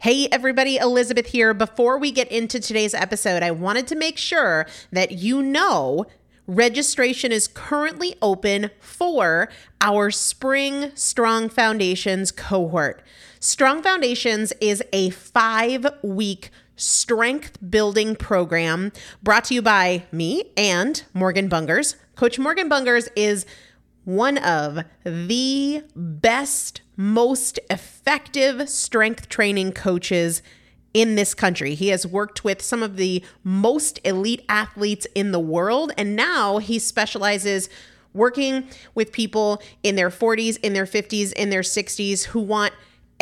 Hey everybody, Elizabeth here. Before we get into today's episode, I wanted to make sure that you know registration is currently open for our Spring Strong Foundations cohort. Strong Foundations is a 5-week strength building program brought to you by me and Morgan Bungers. Coach Morgan Bungers is one of the best, most effective strength training coaches in this country. He has worked with some of the most elite athletes in the world, and now he specializes working with people in their 40s, in their 50s, in their 60s who want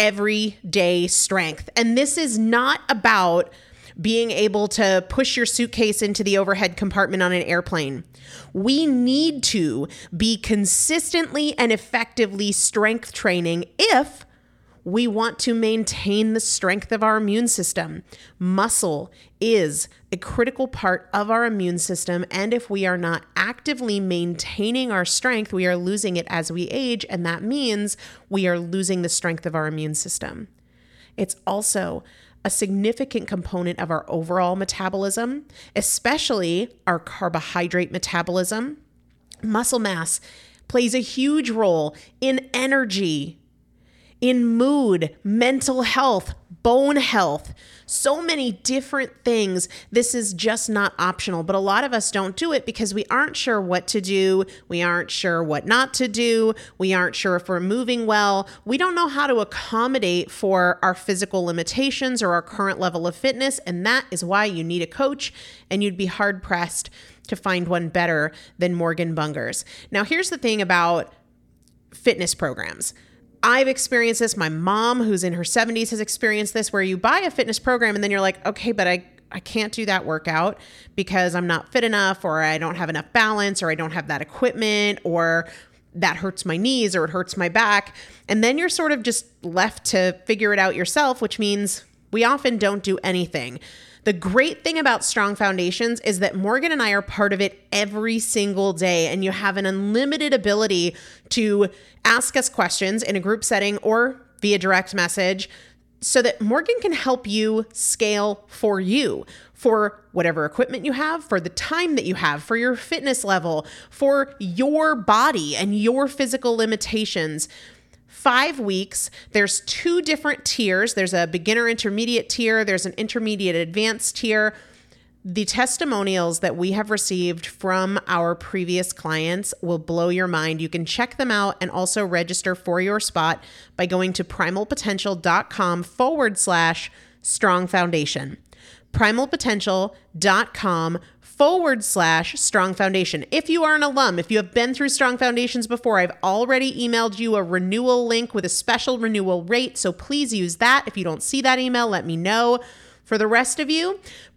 everyday strength. And this is not about being able to push your suitcase into the overhead compartment on an airplane. We need to be consistently and effectively strength training if we want to maintain the strength of our immune system. Muscle is a critical part of our immune system, and if we are not actively maintaining our strength, we are losing it as we age, and that means we are losing the strength of our immune system. It's also a significant component of our overall metabolism, especially our carbohydrate metabolism. Muscle mass plays a huge role in energy, in mood, mental health, bone health, so many different things. This is just not optional, but a lot of us don't do it because we aren't sure what to do. We aren't sure what not to do. We aren't sure if we're moving well. We don't know how to accommodate for our physical limitations or our current level of fitness, and that is why you need a coach, and you'd be hard-pressed to find one better than Morgan Bungers. Now, here's the thing about fitness programs. I've experienced this. My mom, who's in her 70s, has experienced this, where you buy a fitness program and then you're like, okay, but I can't do that workout because I'm not fit enough, or I don't have enough balance, or I don't have that equipment, or that hurts my knees, or it hurts my back. And then you're sort of just left to figure it out yourself, which means we often don't do anything. The great thing about Strong Foundations is that Morgan and I are part of it every single day, and you have an unlimited ability to ask us questions in a group setting or via direct message so that Morgan can help you scale for you, for whatever equipment you have, for the time that you have, for your fitness level, for your body and your physical limitations. 5 weeks, there's 2 different tiers. There's a beginner intermediate tier. There's an intermediate advanced tier. The testimonials that we have received from our previous clients will blow your mind. You can check them out and also register for your spot by going to primalpotential.com/strong foundation. primalpotential.com/strong foundation. If you are an alum, if you have been through Strong Foundations before, I've already emailed you a renewal link with a special renewal rate, so please use that. If you don't see that email, let me know. For the rest of you,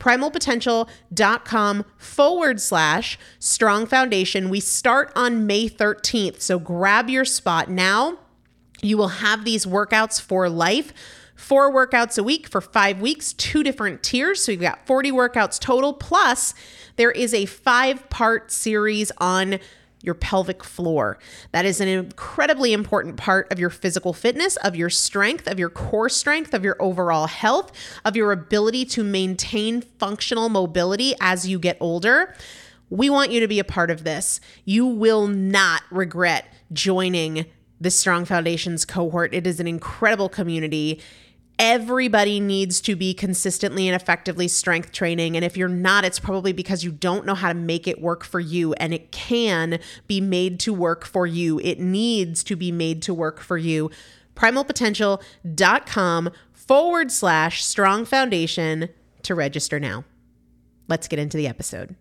primalpotential.com/strong foundation. We start on May 13th, so grab your spot now. You will have these workouts for life. 4 workouts a week for 5 weeks, 2 different tiers. So you've got 40 workouts total. Plus, there is a 5-part series on your pelvic floor. That is an incredibly important part of your physical fitness, of your strength, of your core strength, of your overall health, of your ability to maintain functional mobility as you get older. We want you to be a part of this. You will not regret joining the Strong Foundations cohort. It is an incredible community. Everybody needs to be consistently and effectively strength training. And if you're not, it's probably because you don't know how to make it work for you. And it can be made to work for you. It needs to be made to work for you. primalpotential.com/strong foundation to register now. Let's get into the episode.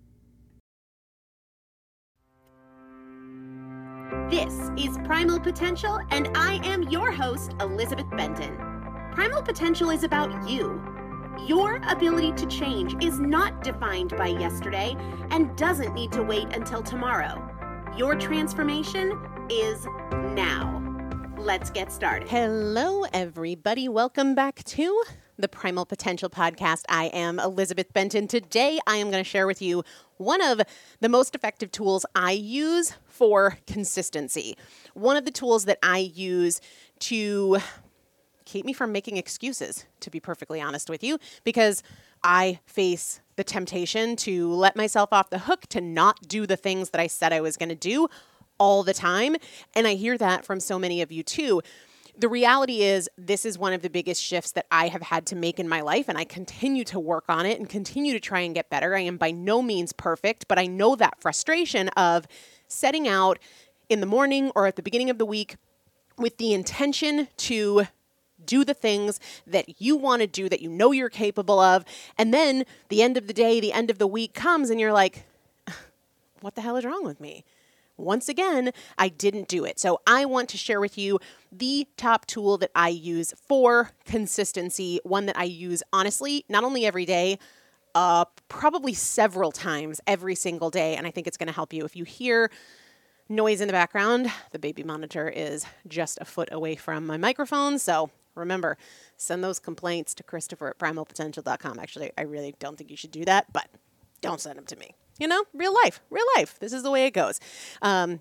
This is Primal Potential, and I am your host, Elizabeth Benton. Primal Potential is about you. Your ability to change is not defined by yesterday and doesn't need to wait until tomorrow. Your transformation is now. Let's get started. Hello, everybody. Welcome back to the Primal Potential Podcast. I am Elizabeth Benton. Today, I am going to share with you one of the most effective tools I use for consistency. One of the tools that I use to keep me from making excuses, to be perfectly honest with you, because I face the temptation to let myself off the hook to not do the things that I said I was going to do all the time. And I hear that from so many of you too. The reality is, this is one of the biggest shifts that I have had to make in my life, and I continue to work on it and continue to try and get better. I am by no means perfect, but I know that frustration of setting out in the morning or at the beginning of the week with the intention to do the things that you want to do, that you know you're capable of, and then the end of the day, the end of the week comes, and you're like, what the hell is wrong with me? Once again, I didn't do it. So I want to share with you the top tool that I use for consistency, one that I use honestly, not only every day, probably several times every single day. And I think it's going to help you. If you hear noise in the background, the baby monitor is just a foot away from my microphone. So remember, send those complaints to Christopher@primalpotential.com. Actually, I really don't think you should do that, but don't send them to me. You know, real life. This is the way it goes. The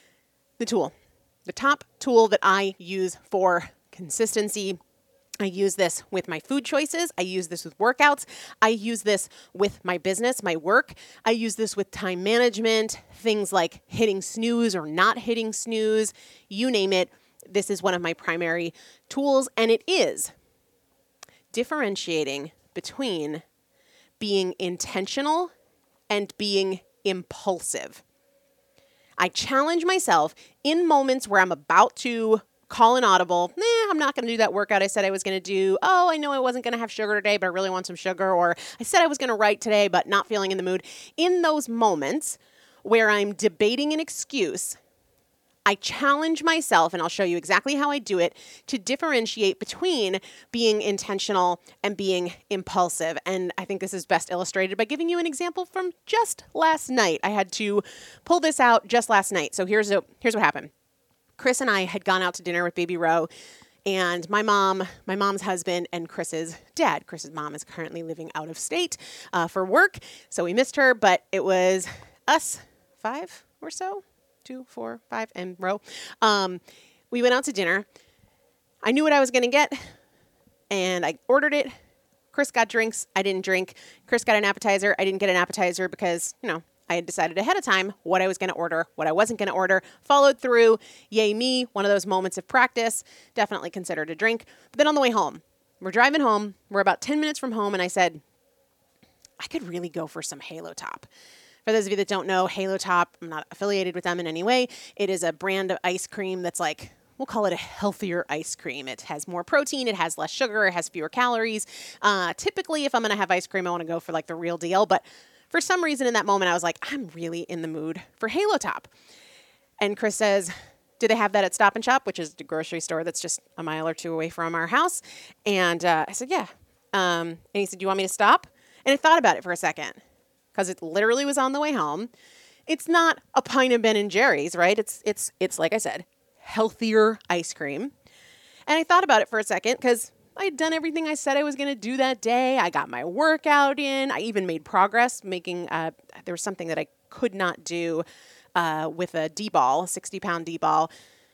top tool that I use for consistency, I use this with my food choices. I use this with workouts. I use this with my business, my work. I use this with time management, things like hitting snooze or not hitting snooze, you name it. This is one of my primary tools, and it is differentiating between being intentional and being impulsive. I challenge myself in moments where I'm about to call an audible. I'm not going to do that workout I said I was going to do. Oh, I know I wasn't going to have sugar today, but I really want some sugar. Or I said I was going to write today, but not feeling in the mood. In those moments where I'm debating an excuse, I challenge myself, and I'll show you exactly how I do it, to differentiate between being intentional and being impulsive. And I think this is best illustrated by giving you an example from just last night. I had to pull this out just last night. So here's what happened. Chris and I had gone out to dinner with baby Ro, and my mom's husband, and Chris's dad. Chris's mom is currently living out of state for work, so we missed her, but it was us 5 or so. 2, 4, 5, and Ro. We went out to dinner. I knew what I was going to get, and I ordered it. Chris got drinks. I didn't drink. Chris got an appetizer. I didn't get an appetizer because, I had decided ahead of time what I was going to order, what I wasn't going to order, followed through. Yay me, one of those moments of practice, definitely considered a drink. But then on the way home, we're driving home. We're about 10 minutes from home, and I said, I could really go for some Halo Top. For those of you that don't know, Halo Top, I'm not affiliated with them in any way. It is a brand of ice cream that's like, we'll call it a healthier ice cream. It has more protein, it has less sugar, it has fewer calories. Typically, if I'm going to have ice cream, I want to go for like the real deal. But for some reason in that moment, I was like, I'm really in the mood for Halo Top. And Chris says, do they have that at Stop & Shop, which is the grocery store that's just a mile or two away from our house? And I said, yeah. And he said, do you want me to stop? And I thought about it for a second, because it literally was on the way home. It's not a pint of Ben & Jerry's, right? It's like I said, healthier ice cream. And I thought about it for a second because I had done everything I said I was going to do that day. I got my workout in. I even made progress making, there was something that I could not do with a D-ball, a 60-pound D-ball,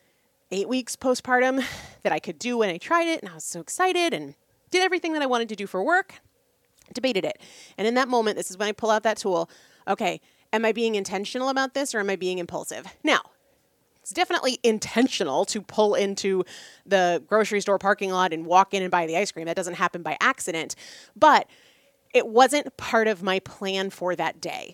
8 weeks postpartum that I could do when I tried it. And I was so excited and did everything that I wanted to do for work. Debated it. And in that moment, this is when I pull out that tool. Okay, am I being intentional about this or am I being impulsive? Now, it's definitely intentional to pull into the grocery store parking lot and walk in and buy the ice cream. That doesn't happen by accident. But it wasn't part of my plan for that day.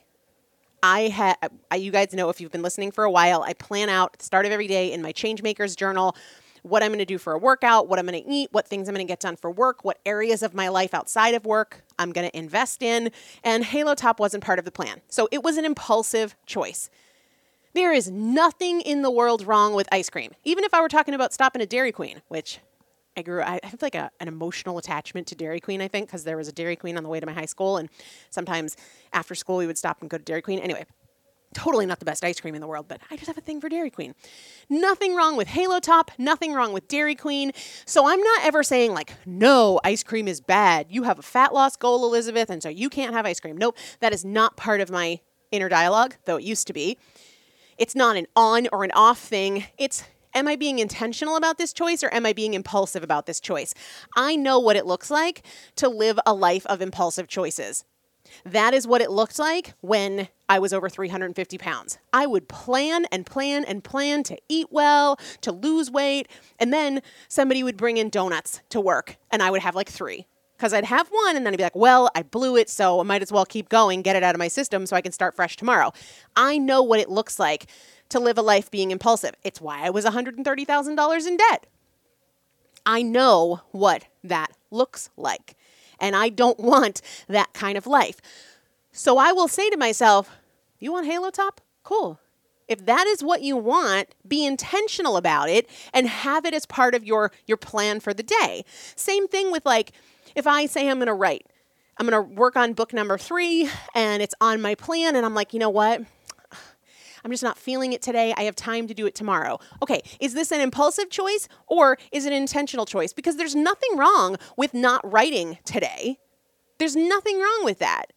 You guys know, if you've been listening for a while, I plan out at the start of every day in my Changemakers journal what I'm going to do for a workout, what I'm going to eat, what things I'm going to get done for work, what areas of my life outside of work I'm going to invest in. And Halo Top wasn't part of the plan. So it was an impulsive choice. There is nothing in the world wrong with ice cream. Even if I were talking about stopping at Dairy Queen, which I have like an emotional attachment to Dairy Queen, I think, because there was a Dairy Queen on the way to my high school. And sometimes after school, we would stop and go to Dairy Queen. Anyway, totally not the best ice cream in the world, but I just have a thing for Dairy Queen. Nothing wrong with Halo Top, nothing wrong with Dairy Queen. So I'm not ever saying like, no, ice cream is bad. You have a fat loss goal, Elizabeth, and so you can't have ice cream. Nope, that is not part of my inner dialogue, though it used to be. It's not an on or an off thing. It's Am I being intentional about this choice or am I being impulsive about this choice? I know what it looks like to live a life of impulsive choices. That is what it looked like when I was over 350 pounds. I would plan and plan and plan to eat well, to lose weight, and then somebody would bring in donuts to work, and I would have like 3. Because I'd have one, and then I'd be like, well, I blew it, so I might as well keep going, get it out of my system so I can start fresh tomorrow. I know what it looks like to live a life being impulsive. It's why I was $130,000 in debt. I know what that looks like. And I don't want that kind of life. So I will say to myself, you want Halo Top? Cool. If that is what you want, be intentional about it and have it as part of your plan for the day. Same thing with like, if I say I'm going to write, I'm going to work on book number 3 and it's on my plan and I'm like, you know what? I'm just not feeling it today. I have time to do it tomorrow. Okay, is this an impulsive choice or is it an intentional choice? Because there's nothing wrong with not writing today. There's nothing wrong with that.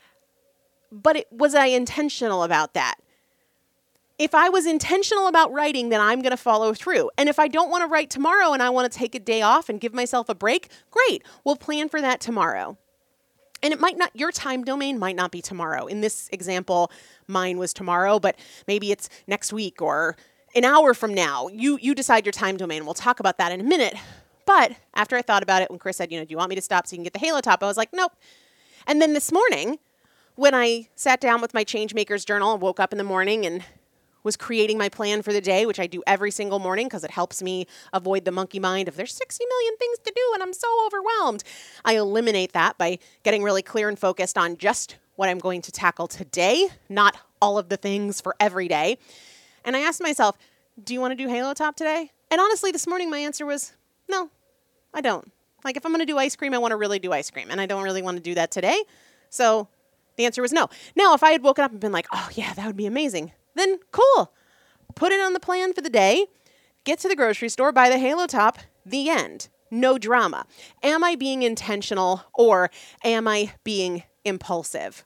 But was I intentional about that? If I was intentional about writing, then I'm going to follow through. And if I don't want to write tomorrow and I want to take a day off and give myself a break, great. We'll plan for that tomorrow. And it might not, your time domain might not be tomorrow. In this example, mine was tomorrow, but maybe it's next week or an hour from now. You decide your time domain. We'll talk about that in a minute. But after I thought about it, when Chris said, do you want me to stop so you can get the Halo Top? I was like, nope. And then this morning, when I sat down with my Changemakers journal and woke up in the morning and was creating my plan for the day, which I do every single morning because it helps me avoid the monkey mind of there's 60 million things to do and I'm so overwhelmed. I eliminate that by getting really clear and focused on just what I'm going to tackle today, not all of the things for every day. And I asked myself, do you want to do Halo Top today? And honestly, this morning my answer was, no, I don't. Like if I'm going to do ice cream, I want to really do ice cream. And I don't really want to do that today. So the answer was no. Now, if I had woken up and been like, oh yeah, that would be amazing, then cool. Put it on the plan for the day, get to the grocery store, buy the Halo Top, the end. No drama. Am I being intentional or am I being impulsive?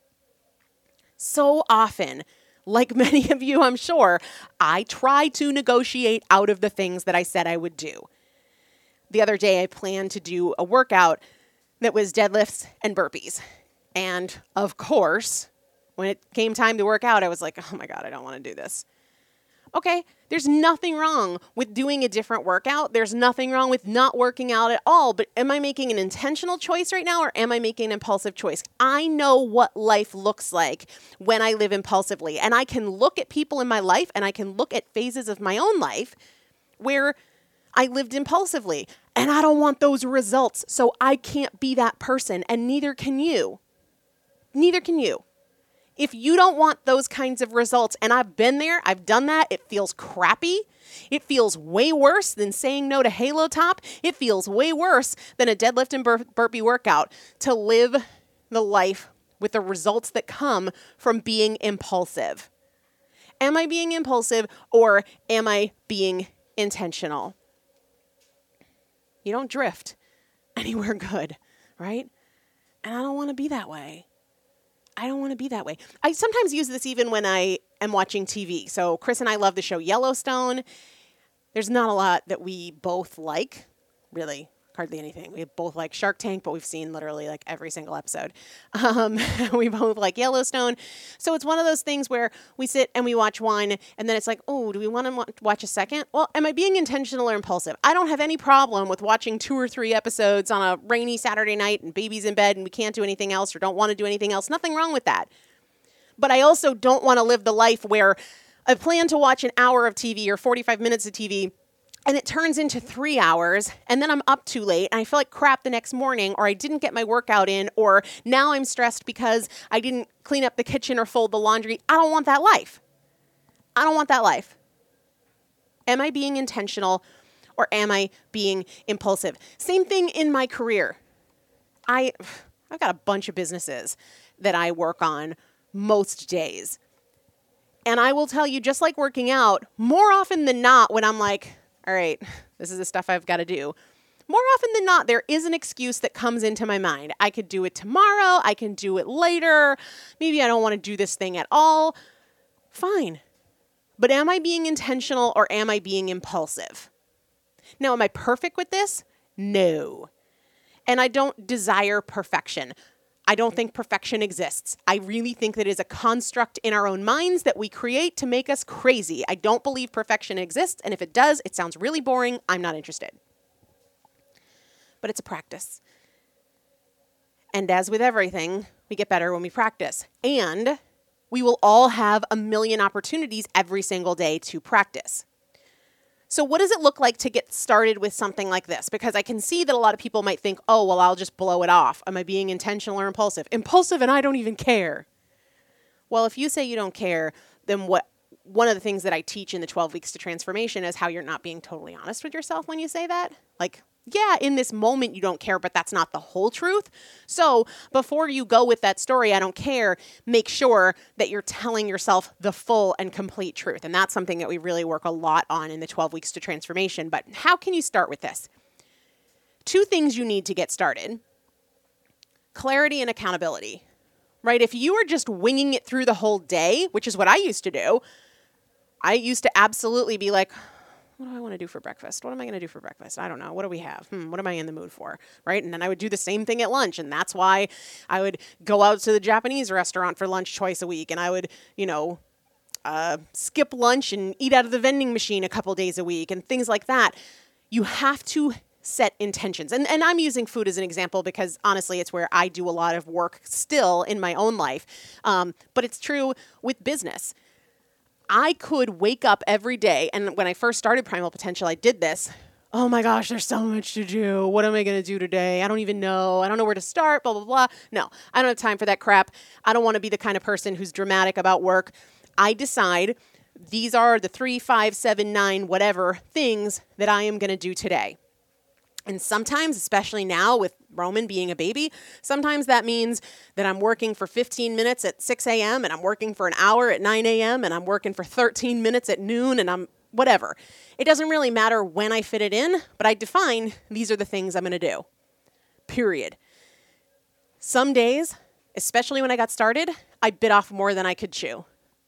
So often, like many of you, I'm sure, I try to negotiate out of the things that I said I would do. The other day, I planned to do a workout that was deadlifts and burpees. And of course, when it came time to work out, I was like, oh my God, I don't want to do this. Okay, there's nothing wrong with doing a different workout. There's nothing wrong with not working out at all. But am I making an intentional choice right now or am I making an impulsive choice? I know what life looks like when I live impulsively. And I can look at people in my life and I can look at phases of my own life where I lived impulsively. And I don't want those results. So I can't be that person. And neither can you. Neither can you. If you don't want those kinds of results, and I've been there, I've done that, it feels crappy. It feels way worse than saying no to Halo Top. It feels way worse than a deadlift and burpee workout to live the life with the results that come from being impulsive. Am I being impulsive or am I being intentional? You don't drift anywhere good, right? And I don't want to be that way. I don't want to be that way. I sometimes use this even when I am watching TV. So Chris and I love the show Yellowstone. There's not a lot that we both like, really, hardly anything. We both like Shark Tank, but we've seen literally like every single episode. We both like Yellowstone. So it's one of those things where we sit and we watch one, and then it's like, oh, do we want to watch a second? Well, am I being intentional or impulsive? I don't have any problem with watching 2 or 3 episodes on a rainy Saturday night and baby's in bed and we can't do anything else or don't want to do anything else. Nothing wrong with that. But I also don't want to live the life where I plan to watch an hour of TV or 45 minutes of TV and it turns into 3 hours, and then I'm up too late, and I feel like crap the next morning, or I didn't get my workout in, or now I'm stressed because I didn't clean up the kitchen or fold the laundry. I don't want that life. I don't want that life. Am I being intentional, or am I being impulsive? Same thing in my career. I've got a bunch of businesses that I work on most days. And I will tell you, just like working out, more often than not, when I'm like, all right, this is the stuff I've got to do. More often than not, there is an excuse that comes into my mind. I could do it tomorrow. I can do it later. Maybe I don't want to do this thing at all. Fine. But am I being intentional or am I being impulsive? Now, am I perfect with this? No. And I don't desire perfection. I don't think perfection exists. I really think that it is a construct in our own minds that we create to make us crazy. I don't believe perfection exists, and if it does, it sounds really boring. I'm not interested. But it's a practice. And as with everything, we get better when we practice. And we will all have a million opportunities every single day to practice. So what does it look like to get started with something like this? Because I can see that a lot of people might think, oh, well, I'll just blow it off. Am I being intentional or impulsive? Impulsive and I don't even care. Well, if you say you don't care, then one of the things that I teach in the 12 Weeks to Transformation is how you're not being totally honest with yourself when you say that. Like, yeah, in this moment you don't care, but that's not the whole truth. So before you go with that story, I don't care, make sure that you're telling yourself the full and complete truth. And that's something that we really work a lot on in the 12 Weeks to Transformation. But how can you start with this? 2 things you need to get started: clarity and accountability, right? If you are just winging it through the whole day, which is what I used to do, I used to absolutely be like, what do I want to do for breakfast? What am I going to do for breakfast? I don't know. What do we have? What am I in the mood for? Right? And then I would do the same thing at lunch. And that's why I would go out to the Japanese restaurant for lunch twice a week. And I would, skip lunch and eat out of the vending machine a couple days a week and things like that. You have to set intentions. And I'm using food as an example because honestly, it's where I do a lot of work still in my own life. But it's true with business. I could wake up every day, and when I first started Primal Potential, I did this. Oh my gosh, there's so much to do. What am I going to do today? I don't even know. I don't know where to start, blah, blah, blah. No, I don't have time for that crap. I don't want to be the kind of person who's dramatic about work. I decide these are the 3, 5, 7, 9, whatever things that I am going to do today. And sometimes, especially now with Roman being a baby, sometimes that means that I'm working for 15 minutes at 6 a.m. and I'm working for an hour at 9 a.m. and I'm working for 13 minutes at noon and I'm whatever. It doesn't really matter when I fit it in, but I define these are the things I'm going to do. Period. Some days, especially when I got started, I bit off more than I could chew.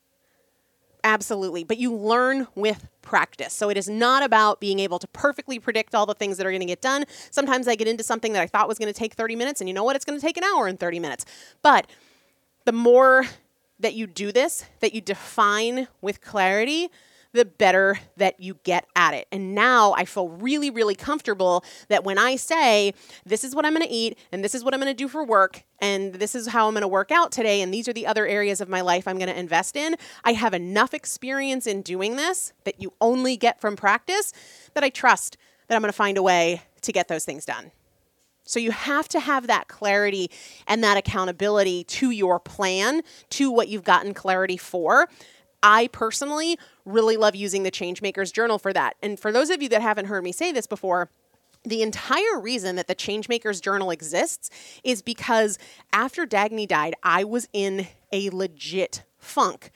Absolutely. But you learn with practice. So it is not about being able to perfectly predict all the things that are going to get done. Sometimes I get into something that I thought was going to take 30 minutes, and you know what? It's going to take an hour and 30 minutes. But the more that you do this, that you define with clarity, the better that you get at it. And now I feel really, really comfortable that when I say, this is what I'm going to eat, and this is what I'm going to do for work, and this is how I'm going to work out today, and these are the other areas of my life I'm going to invest in, I have enough experience in doing this that you only get from practice that I trust that I'm going to find a way to get those things done. So you have to have that clarity and that accountability to your plan, to what you've gotten clarity for. I personally really love using the Changemakers Journal for that. And for those of you that haven't heard me say this before, the entire reason that the Changemakers Journal exists is because after Dagny died, I was in a legit funk.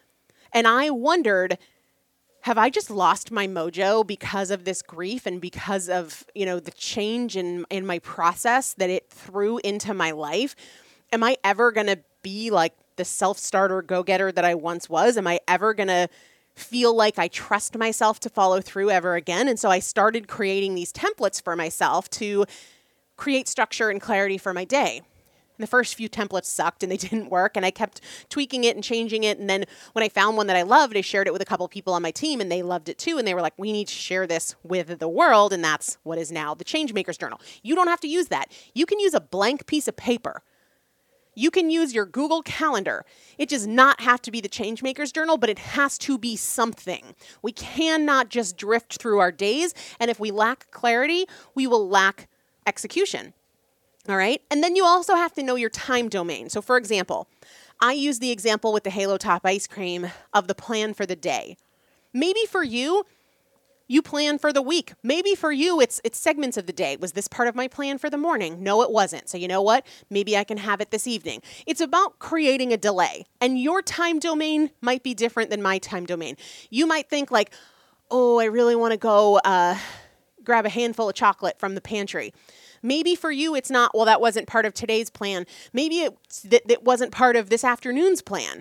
And I wondered, have I just lost my mojo because of this grief and because of, the change in my process that it threw into my life? Am I ever going to be like the self-starter go-getter that I once was? Am I ever going to feel like I trust myself to follow through ever again? And so I started creating these templates for myself to create structure and clarity for my day. And the first few templates sucked and they didn't work, and I kept tweaking it and changing it. And then when I found one that I loved, I shared it with a couple of people on my team, and they loved it too. And they were like, we need to share this with the world. And that's what is now the Changemakers Journal. You don't have to use that. You can use a blank piece of paper. You can use your Google Calendar. It does not have to be the Changemakers Journal, but it has to be something. We cannot just drift through our days, and if we lack clarity, we will lack execution. All right? And then you also have to know your time domain. So for example, I use the example with the Halo Top ice cream of the plan for the day. Maybe for you, you plan for the week. Maybe for you, it's segments of the day. Was this part of my plan for the morning? No, it wasn't. So you know what? Maybe I can have it this evening. It's about creating a delay. And your time domain might be different than my time domain. You might think like, oh, I really want to go grab a handful of chocolate from the pantry. Maybe for you, it's not, well, that wasn't part of today's plan. Maybe it wasn't part of this afternoon's plan.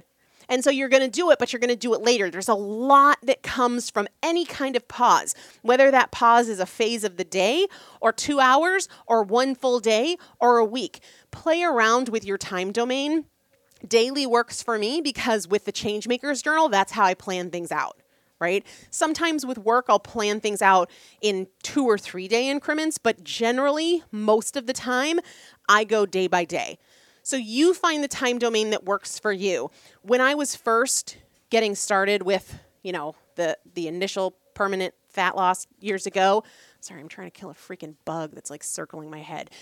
And so you're going to do it, but you're going to do it later. There's a lot that comes from any kind of pause, whether that pause is a phase of the day or 2 hours or 1 full day or a week. Play around with your time domain. Daily works for me because with the Changemakers Journal, that's how I plan things out. Right? Sometimes with work, I'll plan things out in 2 or 3 day increments, but generally, most of the time, I go day by day. So you find the time domain that works for you. When I was first getting started with, the initial permanent fat loss years ago, sorry, I'm trying to kill a freaking bug that's like circling my head.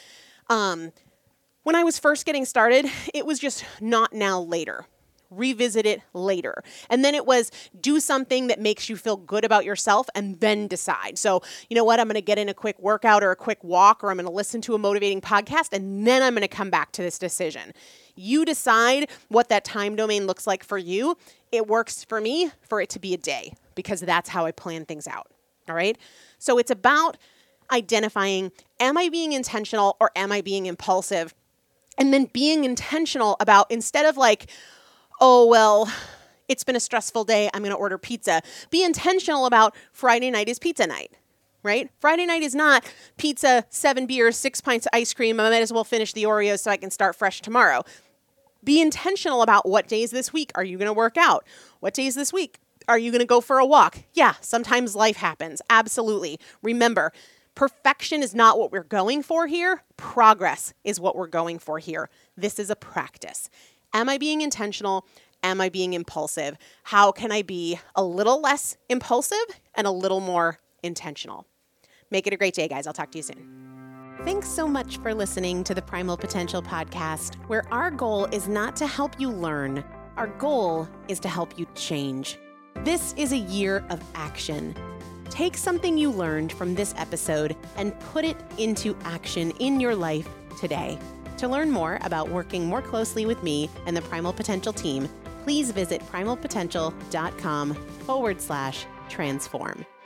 When I was first getting started, it was just not now, later. Revisit it later. And then it was do something that makes you feel good about yourself and then decide. So, you know what? I'm going to get in a quick workout or a quick walk, or I'm going to listen to a motivating podcast, and then I'm going to come back to this decision. You decide what that time domain looks like for you. It works for me for it to be a day because that's how I plan things out. All right. So it's about identifying, am I being intentional or am I being impulsive? And then being intentional about, instead of like, oh, well, it's been a stressful day, I'm going to order pizza. Be intentional about Friday night is pizza night, right? Friday night is not pizza, 7 beers, 6 pints of ice cream. I might as well finish the Oreos so I can start fresh tomorrow. Be intentional about what days this week are you going to work out? What days this week are you going to go for a walk? Yeah, sometimes life happens. Absolutely. Remember, perfection is not what we're going for here. Progress is what we're going for here. This is a practice. Am I being intentional? Am I being impulsive? How can I be a little less impulsive and a little more intentional? Make it a great day, guys. I'll talk to you soon. Thanks so much for listening to the Primal Potential Podcast, where our goal is not to help you learn. Our goal is to help you change. This is a year of action. Take something you learned from this episode and put it into action in your life today. To learn more about working more closely with me and the Primal Potential team, please visit primalpotential.com/transform.